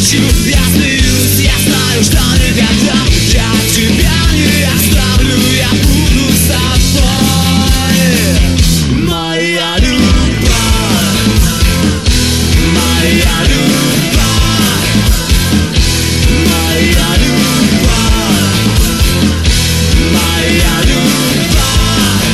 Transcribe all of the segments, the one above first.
кричу, я смеюсь, я знаю, что никогда я тебя не оставлю, я буду с тобой. Моя любовь, моя любовь, моя любовь, моя любовь.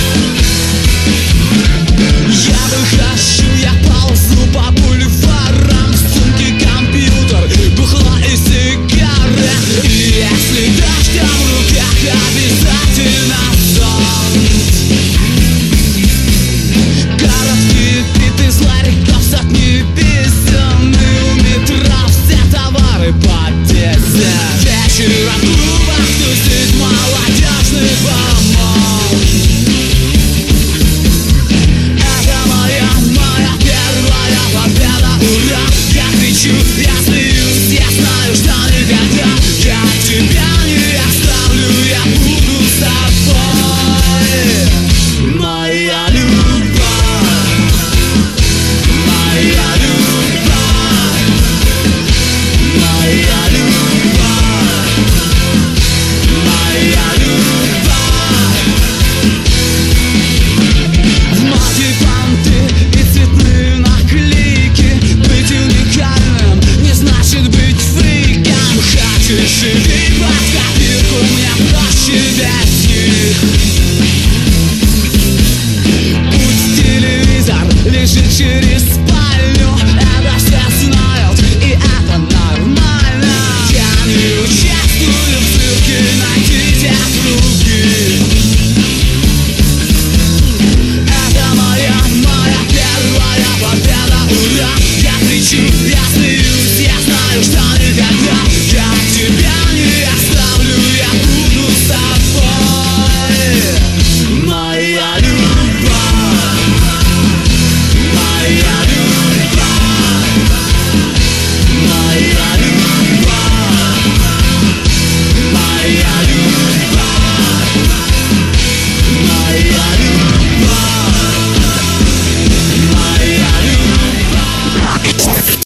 Я выхожу, я ползу по бульварам, в сумке компьютер, бухло и сигарет. И если дождя в руках, обязательно сон. Короткие биты из ларьков, сотни песен, и у метро все товары по 10. Вечер в клубах тусит молодежный помол. Это моя первая победа, ура! Я кричу, я смеюсь, я знаю, что никогда я тебя не оставлю, я буду с тобой. Моя любовь, моя любовь, моя любовь, моя любовь. В моде банты и цветные наклейки. Быть уникальным не значит быть фриком. Хочешь иди под копирку, мне проще без них. Путь телевизор лежит через спальню, это все знают, и это нормально. Я не участвую в цирке, найдите других. Это моя первая победа, ура! Я кричу, я смеюсь, я знаю, что никогда я тебя не оставлю, я буду с тобой. Моя любовь, моя любовь, моя любовь.